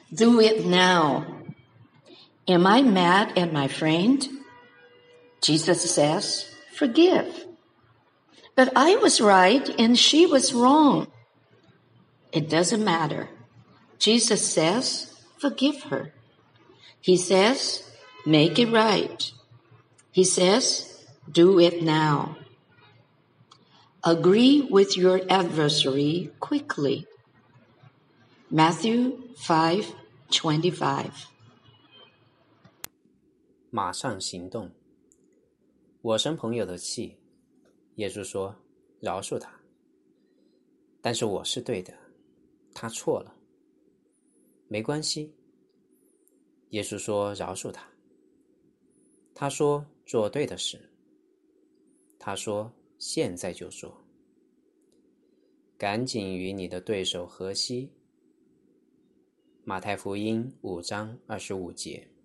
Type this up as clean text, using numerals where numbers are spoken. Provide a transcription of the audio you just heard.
Do it now. Am I mad at my friend? Jesus says, forgive. But I was right and she was wrong. It doesn't matter. Jesus says, forgive her. He says, make it right. He says, do it now. Agree with your adversary quickly. Matthew 5:25。 马上行动。我生朋友的气，耶稣说饶恕他。但是我是对的，他错了。没关系，耶稣说饶恕他。他说做对的事。他说现在就做。赶紧与你的对手和稀。马太福音5章25节。